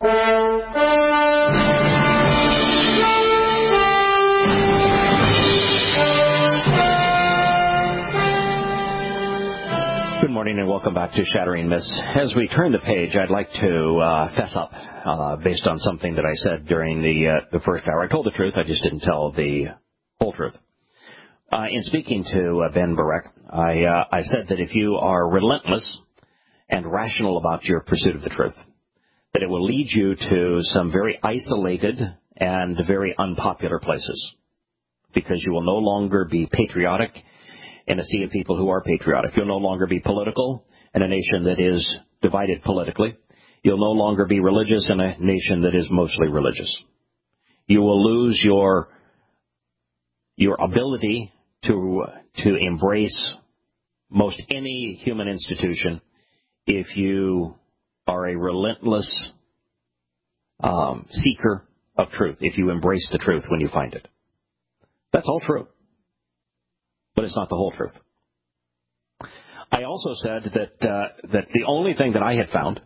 Good morning and welcome back to Shattering Myths. As we turn the page, I'd like to fess up based on something that I said during the first hour. I told the truth, I just didn't tell the whole truth. In speaking to Ben Barek, I said that if you are relentless and rational about your pursuit of the truth, that it will lead you to some very isolated and very unpopular places, because you will no longer be patriotic in a sea of people who are patriotic. You'll no longer be political in a nation that is divided politically. You'll no longer be religious in a nation that is mostly religious. You will lose your ability to embrace most any human institution if you are a relentless seeker of truth, if you embrace the truth when you find it. That's all true. But it's not the whole truth. I also said that the only thing that I had found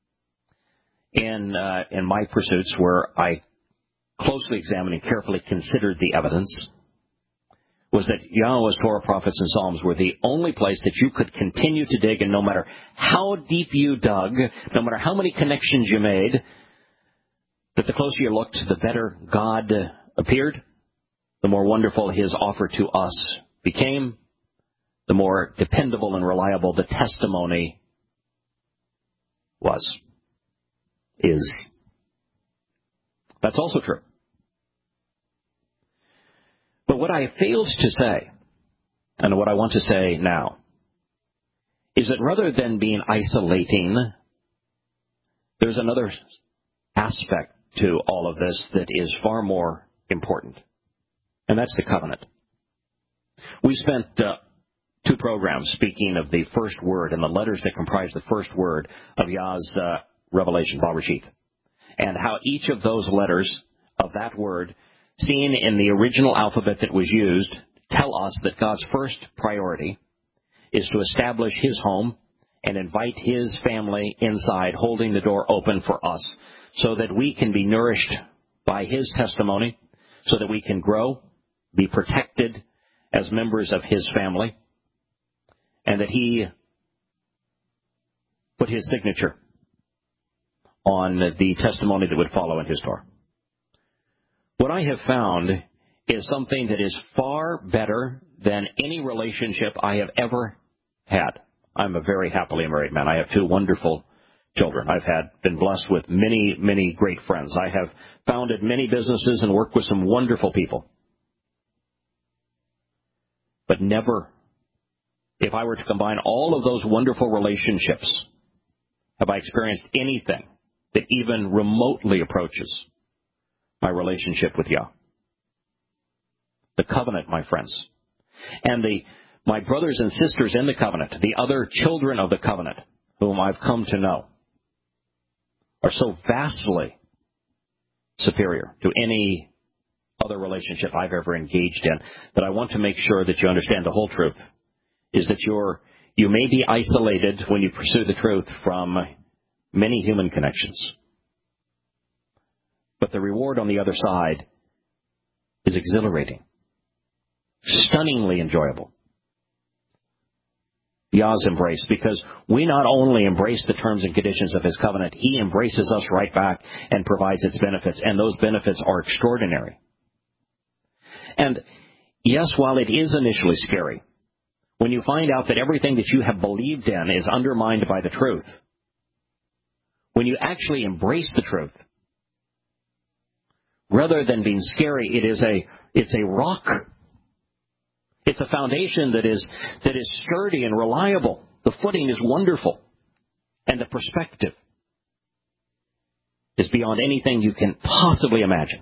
in my pursuits, where I closely examined and carefully considered the evidence, was that Yahweh's Torah, prophets, and Psalms were the only place that you could continue to dig, and no matter how deep you dug, no matter how many connections you made, that the closer you looked, the better God appeared, the more wonderful His offer to us became, the more dependable and reliable the testimony is. That's also true. But what I failed to say, and what I want to say now, is that rather than being isolating, there's another aspect to all of this that is far more important, and that's the covenant. We spent 2 programs speaking of the first word and the letters that comprise the first word of Yah's revelation, Bereshith, and how each of those letters of that word, seen in the original alphabet that was used, tell us that God's first priority is to establish His home and invite His family inside, holding the door open for us so that we can be nourished by His testimony, so that we can grow, be protected as members of His family, and that He put His signature on the testimony that would follow in His Torah. What I have found is something that is far better than any relationship I have ever had. I'm a very happily married man. I have 2 wonderful children. I've been blessed with many, many great friends. I have founded many businesses and worked with some wonderful people. But never, if I were to combine all of those wonderful relationships, have I experienced anything that even remotely approaches my relationship with Yah. The covenant, my friends. And my brothers and sisters in the covenant, the other children of the covenant, whom I've come to know, are so vastly superior to any other relationship I've ever engaged in, that I want to make sure that you understand the whole truth, is that you may be isolated when you pursue the truth from many human connections. But the reward on the other side is exhilarating, stunningly enjoyable. Yah's embrace, because we not only embrace the terms and conditions of His covenant, He embraces us right back and provides its benefits, and those benefits are extraordinary. And yes, while it is initially scary, when you find out that everything that you have believed in is undermined by the truth, when you actually embrace the truth, rather than being scary, it's a rock. It's a foundation that is sturdy and reliable. The footing is wonderful. And the perspective is beyond anything you can possibly imagine.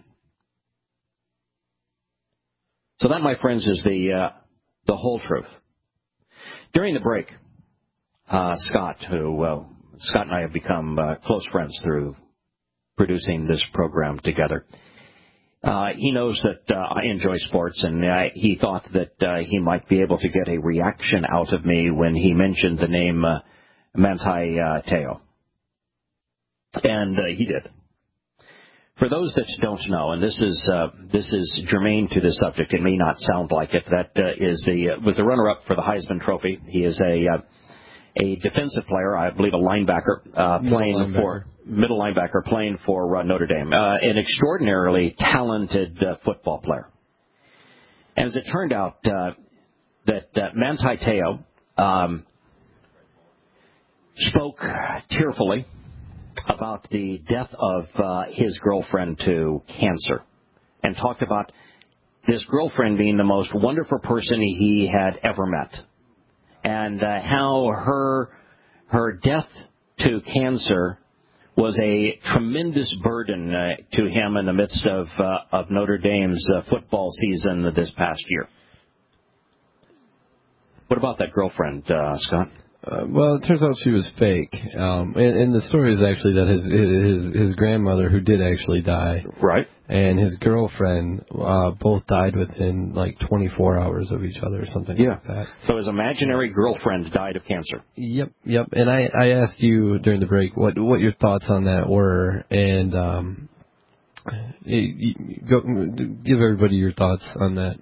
So that, my friends, is the whole truth. During the break, Scott and I have become close friends through producing this program together. He knows that I enjoy sports, and he thought that he might be able to get a reaction out of me when he mentioned the name Manti Te'o. And he did. For those that don't know, and this is germane to the subject, it may not sound like it. That was the runner-up for the Heisman Trophy. He is a defensive player, I believe, a linebacker, middle linebacker playing for Notre Dame, an extraordinarily talented football player. As it turned out, that Manti Te'o spoke tearfully about the death of his girlfriend to cancer, and talked about this girlfriend being the most wonderful person he had ever met, and how her death to cancer was a tremendous burden to him in the midst of Notre Dame's football season this past year. What about that girlfriend, Scott? Well, it turns out she was fake. And the story is actually that his grandmother, who did actually die, right, and his girlfriend both died within like 24 hours of each other or something like that. So his imaginary girlfriend died of cancer. Yep. And I asked you during the break what your thoughts on that were, and give everybody your thoughts on that.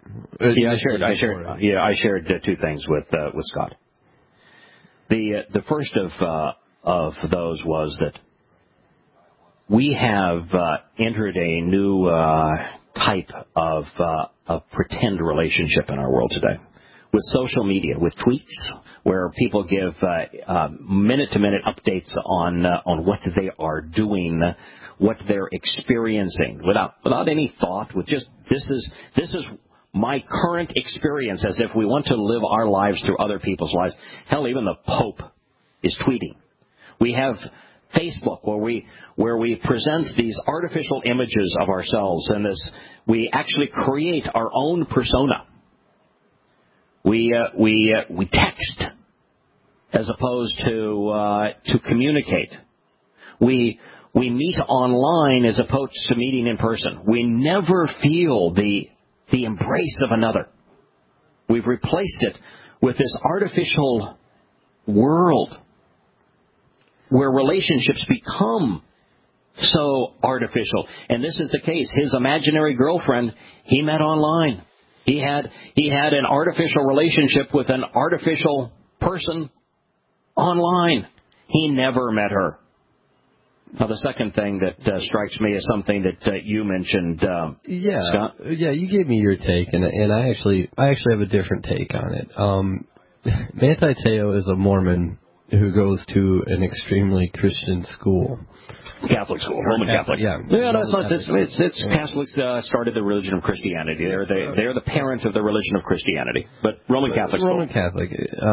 I shared 2 things with Scott. The first of those was that we have entered a new type of pretend relationship in our world today, with social media, with tweets, where people give minute-to-minute updates on what they are doing, what they're experiencing, without any thought, with just this is my current experience, as if we want to live our lives through other people's lives. Hell, even the Pope is tweeting. We have Facebook, where we present these artificial images of ourselves, and we actually create our own persona. We text as opposed to communicate. We meet online as opposed to meeting in person. We never feel the embrace of another. We've replaced it with this artificial world where relationships become so artificial. And this is the case. His imaginary girlfriend, he met online. He had an artificial relationship with an artificial person online. He never met her. Now, the second thing that strikes me is something that you mentioned, Scott. Yeah, you gave me your take, and I actually have a different take on it. Manti Te'o is a Mormon who goes to an extremely Christian school. Catholic school, Roman Catholic. Yeah, no, it's not this. It's Catholics started the religion of Christianity. They're the parent of the religion of Christianity, but Roman Catholic school. Roman Catholic.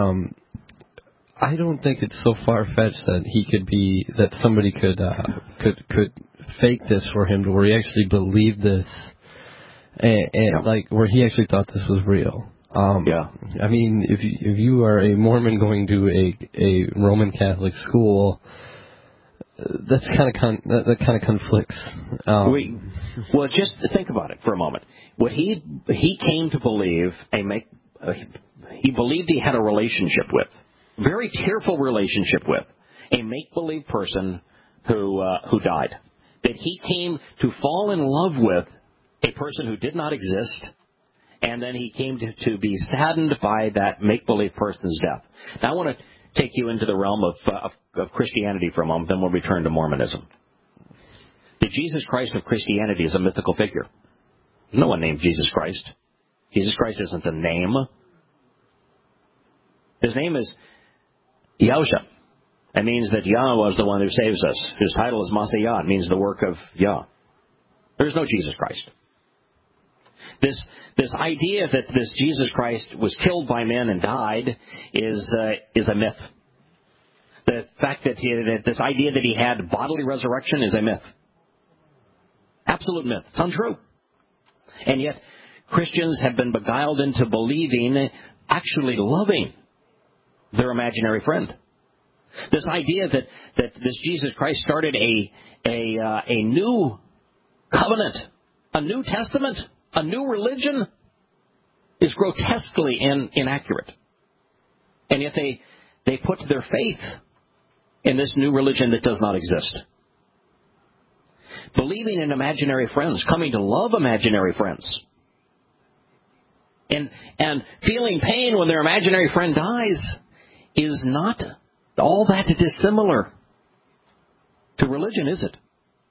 I don't think it's so far-fetched that somebody could fake this for him to where he actually believed this, and like where he actually thought this was real. I mean, if you are a Mormon going to a Roman Catholic school, that kind of conflicts. Well, just think about it for a moment. What he came to believe he believed he had a relationship with. Very tearful relationship with a make-believe person who died. That he came to fall in love with a person who did not exist, and then he came to be saddened by that make-believe person's death. Now I want to take you into the realm of Christianity for a moment, then we'll return to Mormonism. The Jesus Christ of Christianity is a mythical figure. There's no one named Jesus Christ. Jesus Christ isn't a name. His name is Yahusha. It means that Yah was the one who saves us. His title is Masiyah. It means the work of Yah. There's no Jesus Christ. This idea that this Jesus Christ was killed by men and died is a myth. The fact that this idea that he had bodily resurrection is a myth. Absolute myth. It's untrue. And yet Christians have been beguiled into believing, actually loving their imaginary friend. This idea that this Jesus Christ started a new covenant, a new testament, a new religion is grotesquely inaccurate. And yet they put their faith in this new religion that does not exist. believing in imaginary friends, coming to love imaginary friends, and feeling pain when their imaginary friend dies is not all that dissimilar to religion, is it?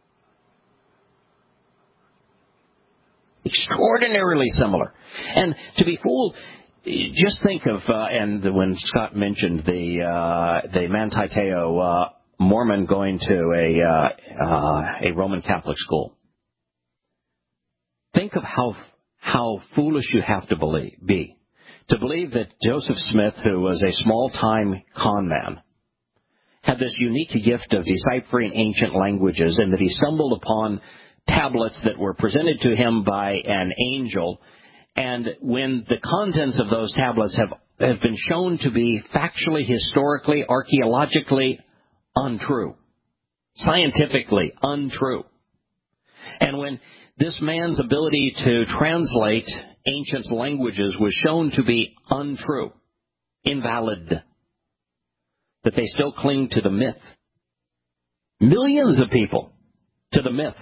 Extraordinarily similar. And to be fooled, just think of, and when Scott mentioned the Manti Te'o Mormon going to a Roman Catholic school. Think of how foolish you have to be to believe that Joseph Smith, who was a small-time con man, had this unique gift of deciphering ancient languages, and that he stumbled upon tablets that were presented to him by an angel, and when the contents of those tablets have been shown to be factually, historically, archaeologically untrue, scientifically untrue, and when this man's ability to translate ancient languages was shown to be untrue, invalid, that they still cling to the myth. Millions of people to the myth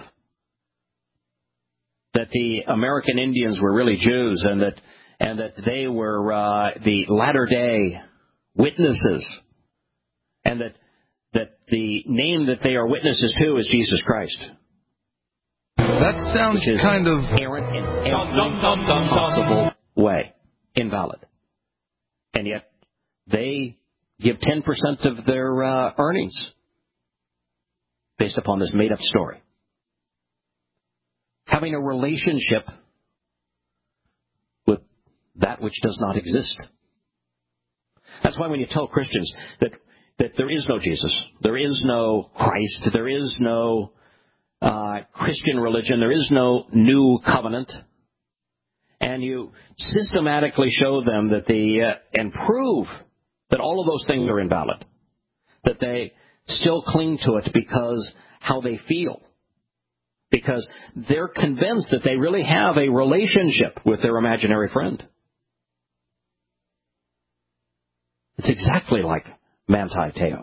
that the American Indians were really Jews, and that they were the latter-day witnesses, and that the name that they are witnesses to is Jesus Christ. That sounds kind of errant in every possible way, invalid, and yet they give 10% of their earnings based upon this made-up story. Having a relationship with that which does not exist. That's why when you tell Christians that there is no Jesus, there is no Christ, there is no Christian religion, there is no new covenant, and you systematically show them that and prove that all of those things are invalid, that they still cling to it because how they feel, because they're convinced that they really have a relationship with their imaginary friend. It's exactly like Manti Te'o.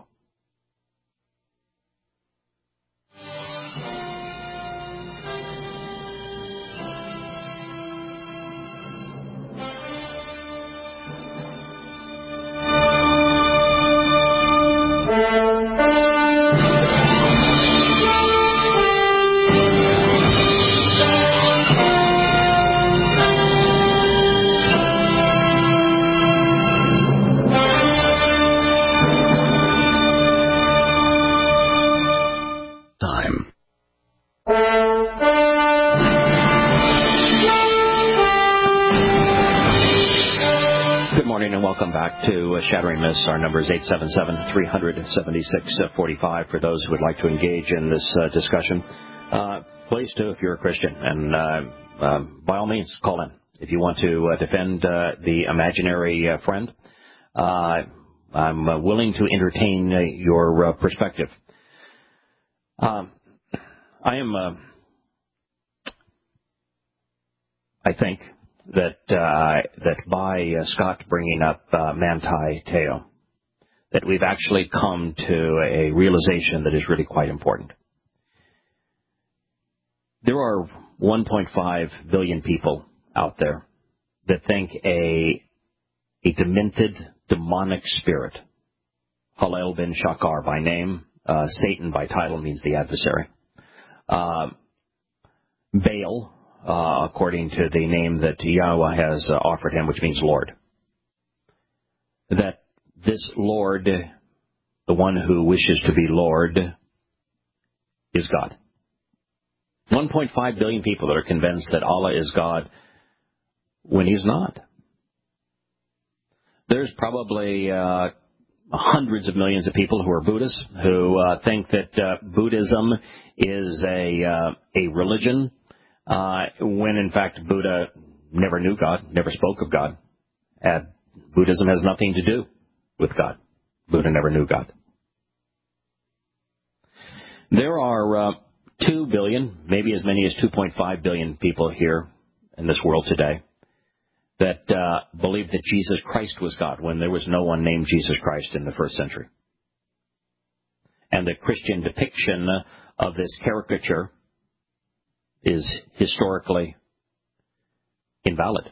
Welcome back to Shattering Myths. Our number is 877-376-45 for those who would like to engage in this discussion. Please do if you're a Christian, and by all means, call in. If you want to defend the imaginary friend, I'm willing to entertain your perspective. I think that by Scott bringing up Manti Te'o, that we've actually come to a realization that is really quite important. There are 1.5 billion people out there that think a demented, demonic spirit, Halel bin Shakar by name, Satan by title means the adversary, Baal, according to the name that Yahweh has offered him, which means Lord. That this Lord, the one who wishes to be Lord, is God. 1.5 billion people that are convinced that Allah is God when He's not. There's probably hundreds of millions of people who are Buddhists who think that Buddhism is a religion, when in fact Buddha never knew God, never spoke of God. And Buddhism has nothing to do with God. Buddha never knew God. There are 2 billion, maybe as many as 2.5 billion people here in this world today that believe that Jesus Christ was God when there was no one named Jesus Christ in the first century. And the Christian depiction of this caricature is historically invalid.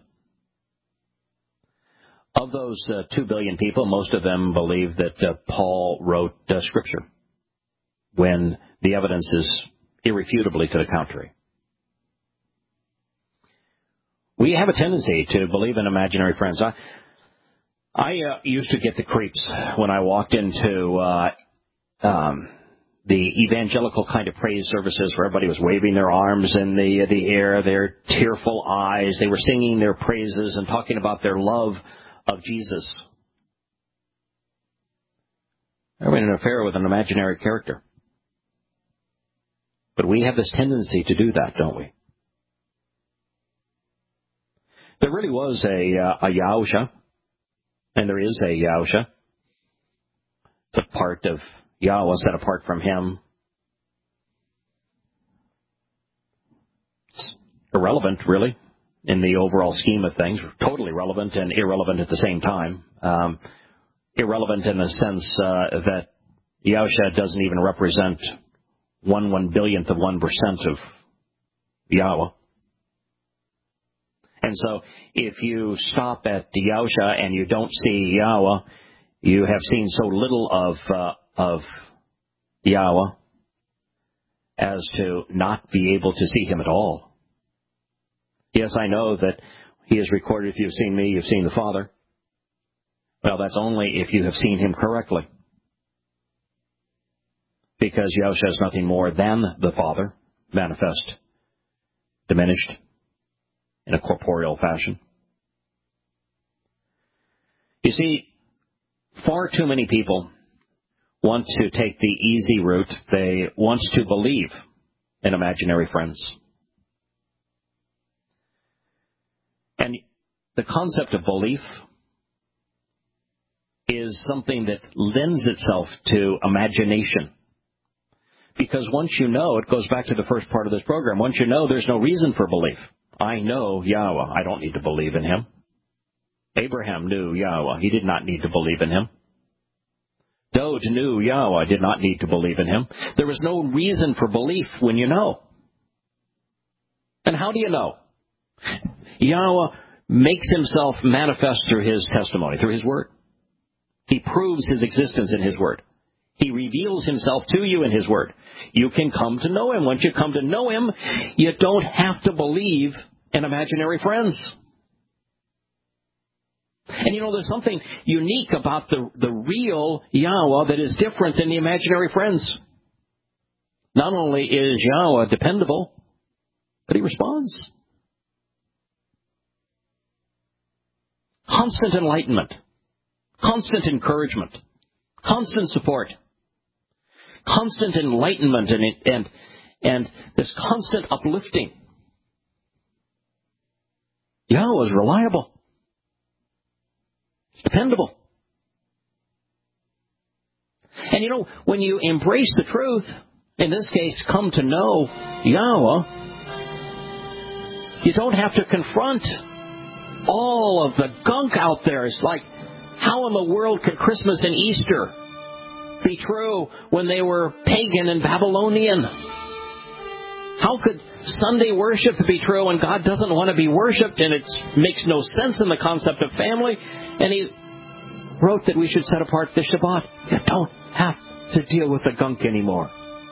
Of those 2 billion people, most of them believe that Paul wrote Scripture, when the evidence is irrefutably to the contrary. We have a tendency to believe in imaginary friends. I used to get the creeps when I walked into the evangelical kind of praise services where everybody was waving their arms in the air, their tearful eyes. They were singing their praises and talking about their love of Jesus. They're in an affair with an imaginary character. But we have this tendency to do that, don't we? There really was a Yahusha, and there is a Yahusha. It's a part of Yahweh set apart from him. It's irrelevant, really, in the overall scheme of things. Totally relevant and irrelevant at the same time. Irrelevant in the sense that Yahusha doesn't even represent 1/1,000,000,000th of 1% of Yahweh. And so if you stop at the Yahusha and you don't see Yahweh, you have seen so little of Yahweh as to not be able to see him at all. Yes, I know that he is recorded, if you've seen me, you've seen the Father. Well, that's only if you have seen him correctly. Because Yahusha is nothing more than the Father, manifest, diminished, in a corporeal fashion. You see, far too many people want to take the easy route. They want to believe in imaginary friends. And the concept of belief is something that lends itself to imagination. Because once you know, it goes back to the first part of this program, once you know, there's no reason for belief. I know Yahweh. I don't need to believe in him. Abraham knew Yahweh. He did not need to believe in him. Dode knew Yahweh. Did not need to believe in him. There was no reason for belief when you know. And how do you know? Yahweh makes himself manifest through his testimony, through his word. He proves his existence in his word. He reveals himself to you in his word. You can come to know him. Once you come to know him, you don't have to believe in imaginary friends. And you know, there's something unique about the real Yahweh that is different than the imaginary friends. Not only is Yahweh dependable, but he responds. Constant enlightenment, constant encouragement, constant support, constant enlightenment and this constant uplifting. Yahweh is reliable. It's dependable. And you know, when you embrace the truth, in this case, come to know Yahweh, you don't have to confront all of the gunk out there. It's like, how in the world could Christmas and Easter be true when they were pagan and Babylonian? How could Sunday worship be true when God doesn't want to be worshipped, and it makes no sense in the concept of family? And he wrote that we should set apart the Shabbat. You don't have to deal with the gunk anymore.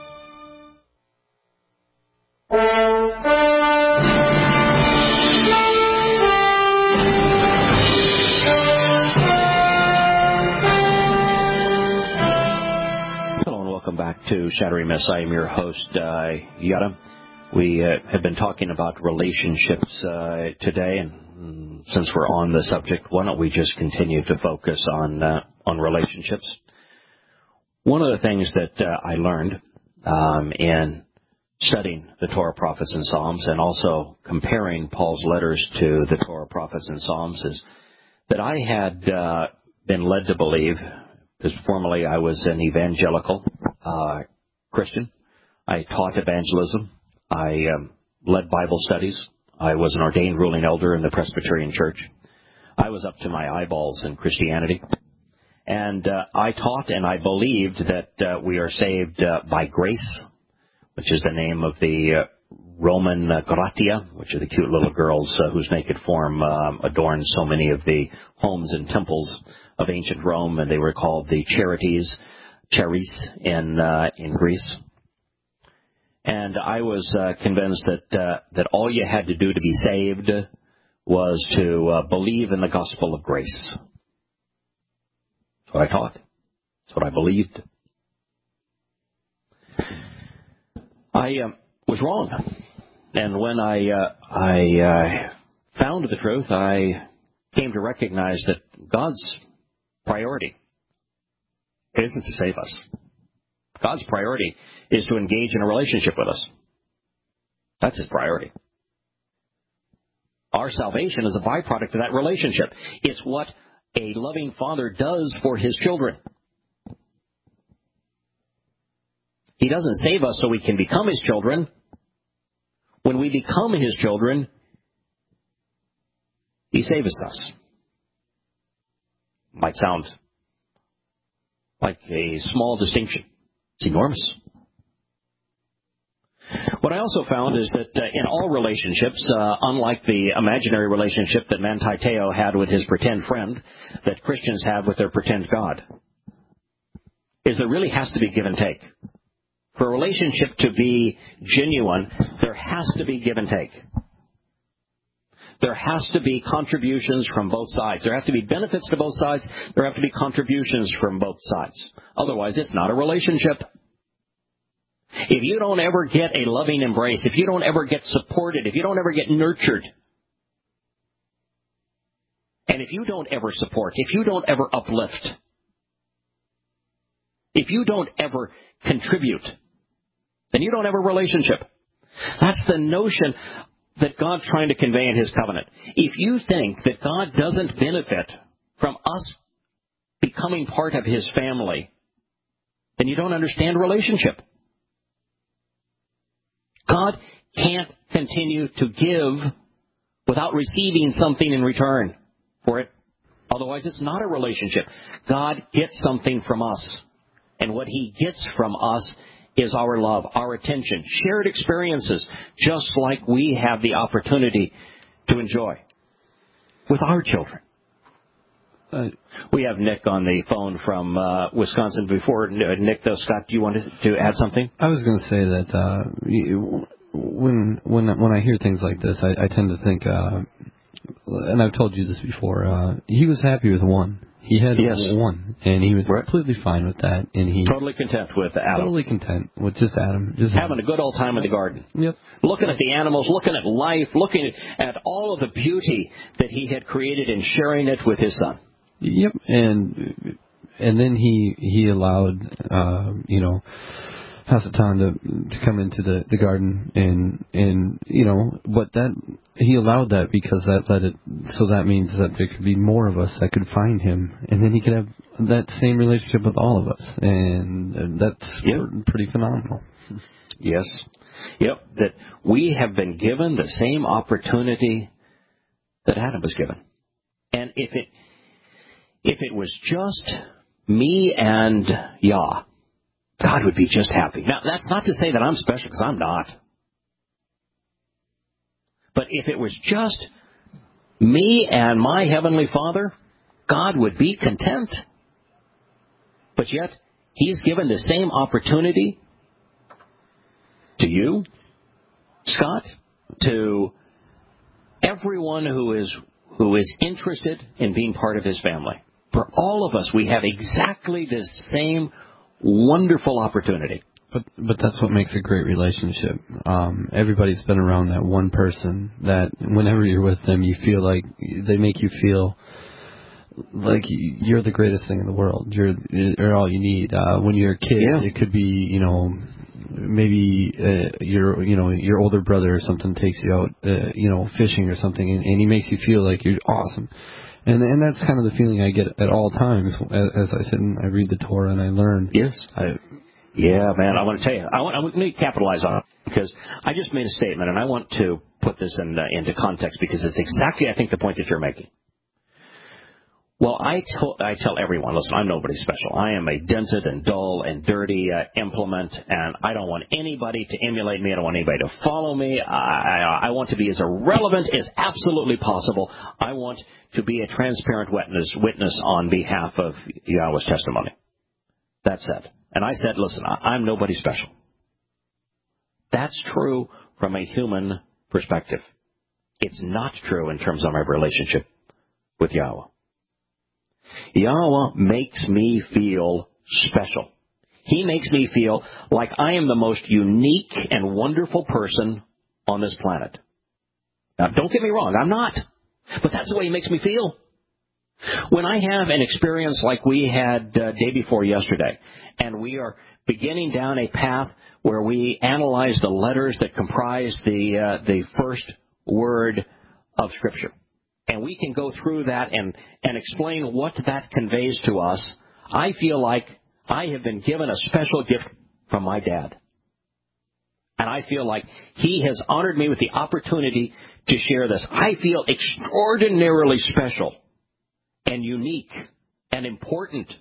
Welcome back to Shattering Myths. I am your host, Yada. We have been talking about relationships today, and since we're on the subject, why don't we just continue to focus on relationships? One of the things that I learned in studying the Torah, Prophets, and Psalms, and also comparing Paul's letters to the Torah, Prophets, and Psalms, is that I had been led to believe, because formerly I was an evangelical Christian. I taught evangelism. I led Bible studies. I was an ordained ruling elder in the Presbyterian Church. I was up to my eyeballs in Christianity. And I taught and I believed that we are saved by grace, which is the name of the Roman gratia, which are the cute little girls whose naked form adorned so many of the homes and temples of ancient Rome, and they were called the Charites, Charis in Greece. And I was convinced that all you had to do to be saved was to believe in the gospel of grace. That's what I taught. That's what I believed. I was wrong. And when I found the truth, I came to recognize that God's priority isn't to save us. God's priority is to engage in a relationship with us. That's His priority. Our salvation is a byproduct of that relationship. It's what a loving Father does for His children. He doesn't save us so we can become His children. When we become His children, He saves us. Might sound like a small distinction. It's enormous. What I also found is that in all relationships, unlike the imaginary relationship that Manti Te'o had with his pretend friend, that Christians have with their pretend God, is there really has to be give and take. For a relationship to be genuine, there has to be give and take. There has to be contributions from both sides. There have to be benefits to both sides. There have to be contributions from both sides. Otherwise, it's not a relationship. If you don't ever get a loving embrace, if you don't ever get supported, if you don't ever get nurtured, and if you don't ever support, if you don't ever uplift, if you don't ever contribute, then you don't have a relationship. That's the notion that God's trying to convey in His covenant. If you think that God doesn't benefit from us becoming part of His family, then you don't understand relationship. God can't continue to give without receiving something in return for it. Otherwise, it's not a relationship. God gets something from us. And what He gets from us is our love, our attention, shared experiences, just like we have the opportunity to enjoy with our children. We have Nick on the phone from Wisconsin. Before Nick, though, Scott, do you want to add something? I was going to say that when I hear things like this, I tend to think, and I've told you this before, he was happy with one. He had one, and he was completely fine with that. And he totally content with Adam. Totally content with just Adam. Just having a good old time in the garden. Yep. Looking at the animals, looking at life, looking at all of the beauty that he had created and sharing it with his son. Yep. And then he allowed, Hasatan to come into the garden and but that he allowed that because that let it, so that means that there could be more of us that could find him, and then he could have that same relationship with all of us, and that's pretty phenomenal. Yes. Yep. That we have been given the same opportunity that Adam was given. And if it was just me and Yah, God would be just happy. Now, that's not to say that I'm special, because I'm not. But if it was just me and my Heavenly Father, God would be content. But yet, He's given the same opportunity to you, Scott, to everyone who is interested in being part of His family. For all of us, we have exactly the same wonderful opportunity. But that's what makes a great relationship. Everybody's been around that one person that whenever you're with them, you feel like they make you feel like you're the greatest thing in the world. You're all you need. When you're a kid, it could be, maybe your older brother or something takes you out, fishing or something, and he makes you feel like you're awesome. And that's kind of the feeling I get at all times as I sit and I read the Torah and I learn. Yes. Yeah, man, I want to tell you, I want to capitalize on it because I just made a statement, and I want to put this into context because it's exactly, I think, the point that you're making. Well, I tell everyone, listen, I'm nobody special. I am a dented and dull and dirty implement, and I don't want anybody to emulate me. I don't want anybody to follow me. I want to be as irrelevant as absolutely possible. I want to be a transparent witness on behalf of Yahweh's testimony. That's it. And I said, listen, I'm nobody special. That's true from a human perspective. It's not true in terms of my relationship with Yahweh. Yahweh makes me feel special. He makes me feel like I am the most unique and wonderful person on this planet. Now, don't get me wrong, I'm not. But that's the way He makes me feel. When I have an experience like we had day before yesterday, and we are beginning down a path where we analyze the letters that comprise the first word of Scripture, and we can go through that and explain what that conveys to us, I feel like I have been given a special gift from my dad. And I feel like he has honored me with the opportunity to share this. I feel extraordinarily special and unique and important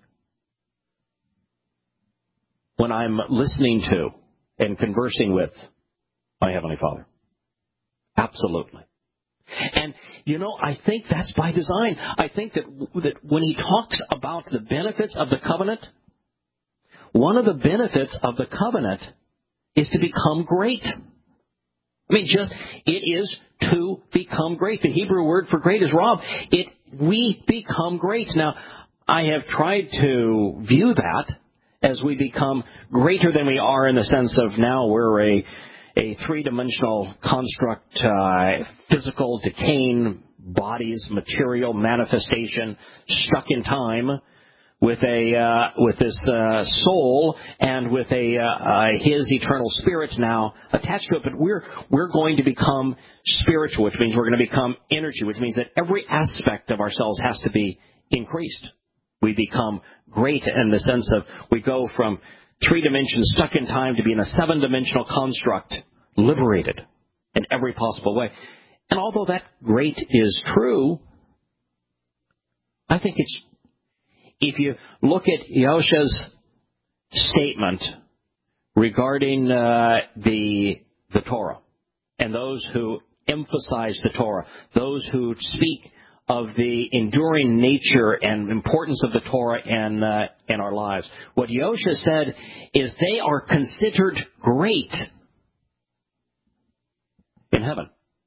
when I'm listening to and conversing with my Heavenly Father. Absolutely. And, I think that's by design. I think that when He talks about the benefits of the covenant, one of the benefits of the covenant is to become great. I mean, it is to become great. The Hebrew word for great is rav. We become great. Now, I have tried to view that as we become greater than we are in the sense of now we're a three-dimensional construct, physical, decaying bodies, material manifestation, stuck in time with this soul and with His eternal Spirit now attached to it. But we're going to become spiritual, which means we're going to become energy, which means that every aspect of ourselves has to be increased. We become great in the sense of we go from 3 dimensions stuck in time to being a 7-dimensional construct, liberated in every possible way. And although that great is true, I think if you look at Yahushua's statement regarding the Torah and those who emphasize the Torah, those who speak of the enduring nature and importance of the Torah in our lives, what Yahushua said is they are considered great in heaven.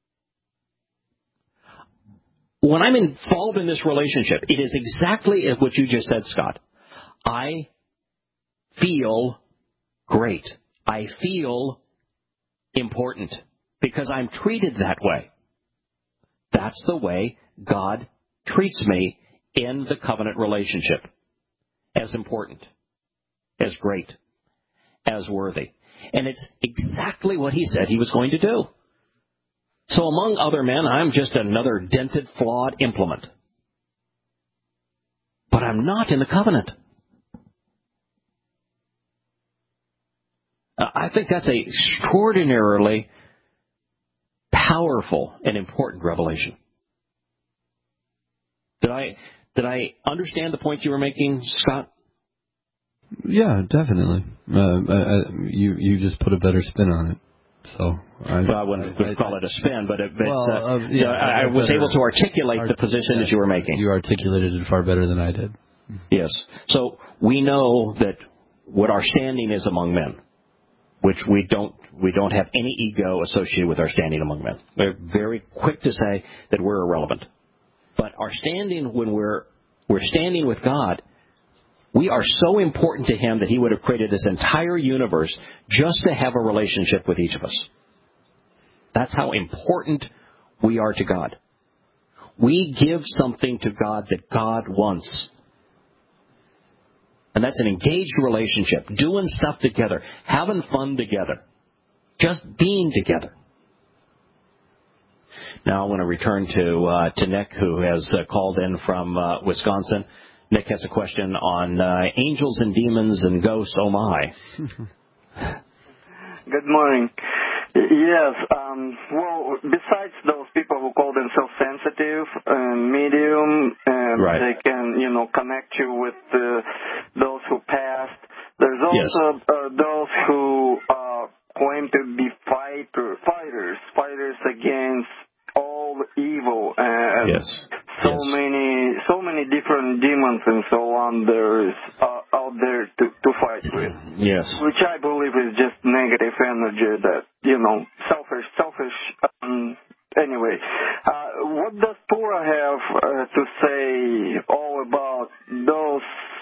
When I'm involved in this relationship, it is exactly what you just said, Scott. I feel great. I feel important because I'm treated that way. That's the way God treats me in the covenant relationship. As important, as great, as worthy. And it's exactly what He said He was going to do. So among other men, I'm just another dented, flawed implement. But I'm not in the covenant. I think that's an extraordinarily powerful and important revelation. Did I understand the point you were making, Scott? Yeah, definitely. You just put a better spin on it. So I wouldn't call it a spin, but I was able to articulate the position that you were making. You articulated it far better than I did. Yes. So we know that what our standing is among men, which we don't have any ego associated with our standing among men. We're very quick to say that we're irrelevant. But our standing when we're standing with God, we are so important to Him that He would have created this entire universe just to have a relationship with each of us. That's how important we are to God. We give something to God that God wants. And that's an engaged relationship, doing stuff together, having fun together, just being together. Now I want to return to Nick, who has called in from Wisconsin. Nick has a question on angels and demons and ghosts. Oh, my. Good morning. Yes. Well, besides those people who call themselves sensitive and medium, and they can, connect you with those who passed. There's also those who claim to be fighters against all evil, and so many different demons and so on. There's out there to fight with. Yes. Which I believe is just negative energy that, selfish. Anyway, what does Torah have to say all about those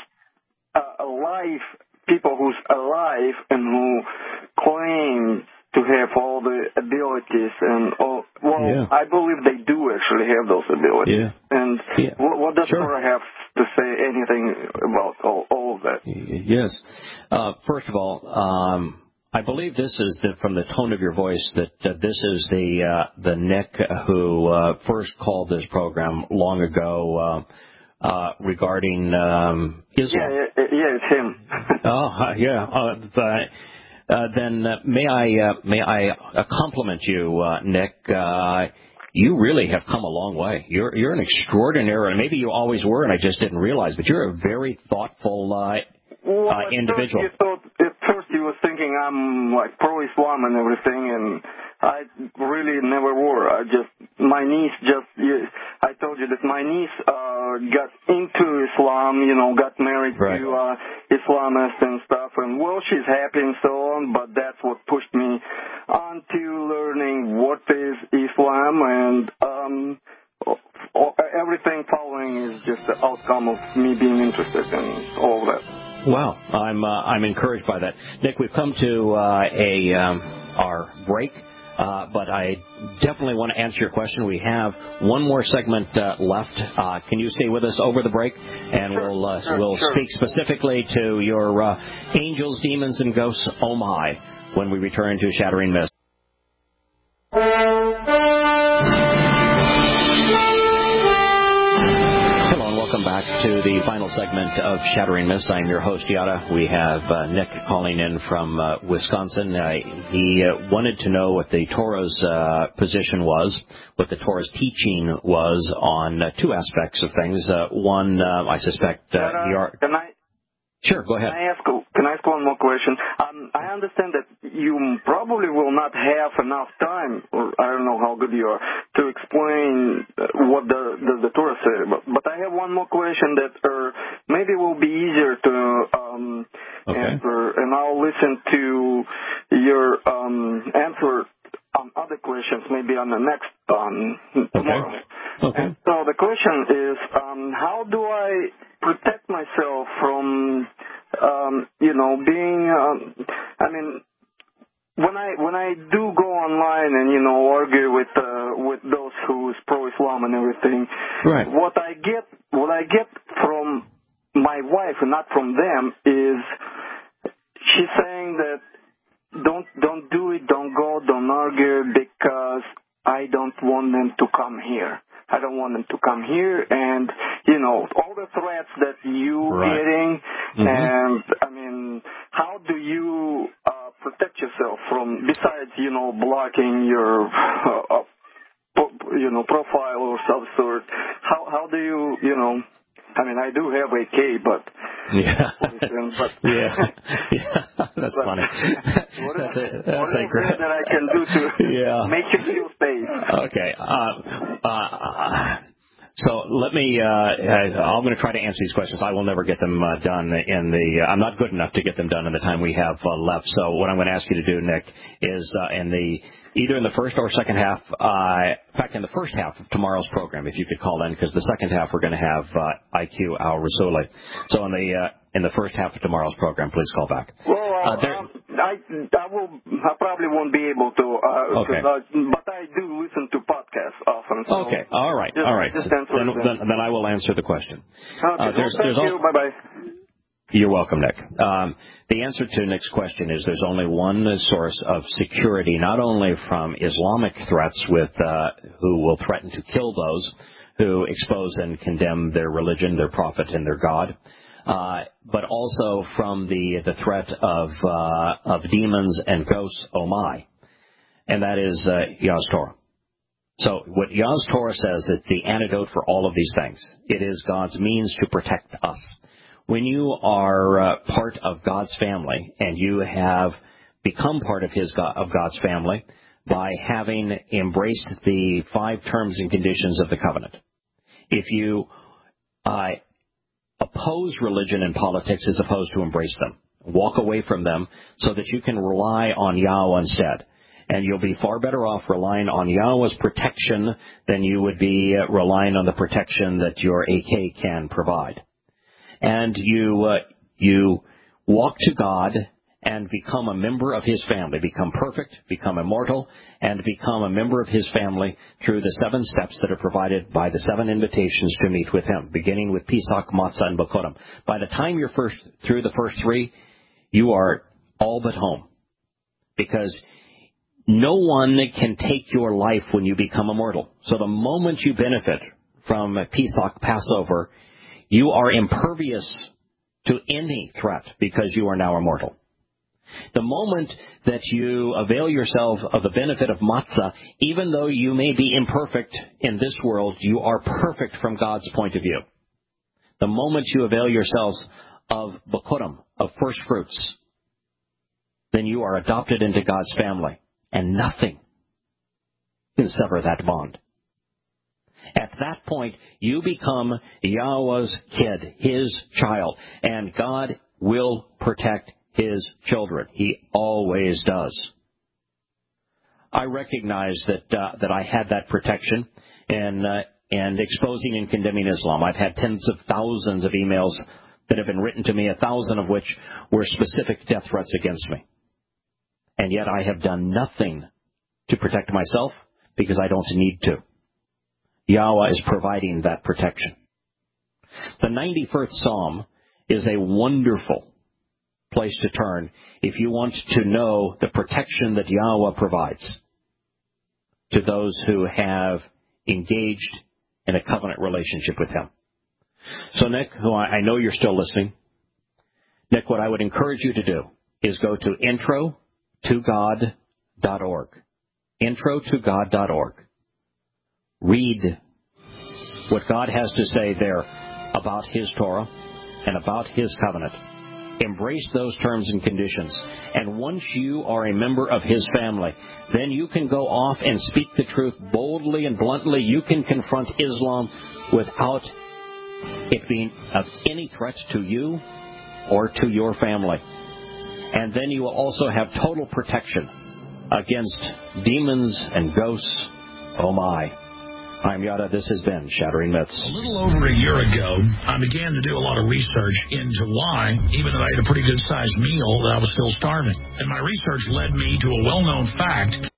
people who's alive and who claim to have all the abilities and all? Well, I believe they do actually have those abilities. Yeah. And what does Torah have to say anything about all of that? Yes. First of all, I believe this is from the tone of your voice that this is the Nick who first called this program long ago regarding Islam. Yeah, it's him. Then may I compliment you, Nick? You really have come a long way. You're an extraordinary, and maybe you always were, and I just didn't realize, but you're a very thoughtful individual. At first you was thinking I'm like pro-Islam and everything, and I really never were. I told you that my niece got into Islam, got married to Islamists and stuff, and she's happy and so on, but that's what pushed me on to learning what is Islam, and everything following is just the outcome of me being interested in all that. Wow, I'm encouraged by that. Nick, we've come to our break, but I definitely want to answer your question. We have one more segment left. Can you stay with us over the break? And we'll speak specifically to your angels, demons, and ghosts, oh my, when we return to Shattering Myths. Welcome back to the final segment of Shattering Myths. I'm your host, Yada. We have Nick calling in from Wisconsin. He wanted to know what the Torah's position was, what the Torah's teaching was on two aspects of things. One, I suspect... Sure, go ahead. Can I ask one more question? I understand that you probably will not have enough time, or I don't know how good you are, to explain what the Torah says. But I have one more question that maybe will be easier to answer, and I'll listen to your answer on other questions, maybe on the next tomorrow. Okay. And so the question is, how do I protect myself from, being, when I do go online and, argue with those who's pro-Islam and everything, what I get from my wife and not from them is she's saying that don't do it, don't go, don't argue, because I don't want them to come here. I don't want them to come here, and, all the threats that you're getting, and, how do you protect yourself from, besides, blocking your, profile or some sort, how do you, I do have AK, but... Yeah. That's funny. What is it that I can do to make you feel safe? Okay. So let me, I'm going to try to answer these questions. I will never get them done I'm not good enough to get them done in the time we have left. So what I'm going to ask you to do, Nick, is either in the first or second half, in fact, in the first half of tomorrow's program, if you could call in, because the second half we're going to have IQ al-Rasuli. So in the first half of tomorrow's program, please call back. Well, I probably won't be able to, but I do listen to podcasts often. So okay, all right. Then I will answer the question. Okay, thank you. Bye-bye. You're welcome, Nick. The answer to Nick's question is there's only one source of security, not only from Islamic threats who will threaten to kill those who expose and condemn their religion, their prophet, and their God, but also from the threat of demons and ghosts, oh my. and that is Yah's Torah. So what Yah's Torah says is the antidote for all of these things. It is God's means to protect us. When you are part of God's family, and you have become part of God's family by having embraced the 5 terms and conditions of the covenant. If you oppose religion and politics as opposed to embrace them, walk away from them so that you can rely on Yahweh instead. And you'll be far better off relying on Yahweh's protection than you would be relying on the protection that your AK can provide. And you walk to God and become a member of His family, become perfect, become immortal, and become a member of His family through the 7 steps that are provided by the 7 invitations to meet with Him, beginning with Pesach, Matzah, and Bokurim. By the time you're through the first 3, you are all but home, because no one can take your life when you become immortal. So the moment you benefit from Pesach, Passover, you are impervious to any threat because you are now immortal. The moment that you avail yourself of the benefit of matzah, even though you may be imperfect in this world, you are perfect from God's point of view. The moment you avail yourselves of Bokurim, of first fruits, then you are adopted into God's family, and nothing can sever that bond. At that point, you become Yahweh's kid, His child, and God will protect His children. He always does. I recognize that I had that protection in exposing and condemning Islam. I've had tens of thousands of emails that have been written to me, 1,000 of which were specific death threats against me. And yet I have done nothing to protect myself because I don't need to. Yahweh is providing that protection. The 91st Psalm is a wonderful place to turn if you want to know the protection that Yahweh provides to those who have engaged in a covenant relationship with Him. So, Nick, who I know you're still listening, Nick, what I would encourage you to do is go to intro2god.org. Intro2god.org. Read what God has to say there about His Torah and about His covenant. Embrace those terms and conditions. And once you are a member of His family, then you can go off and speak the truth boldly and bluntly. You can confront Islam without it being of any threat to you or to your family. And then you will also have total protection against demons and ghosts. Oh my. I'm Yada. This has been Shattering Myths. A little over a year ago, I began to do a lot of research into why, even though I ate a pretty good-sized meal, that I was still starving. And my research led me to a well-known fact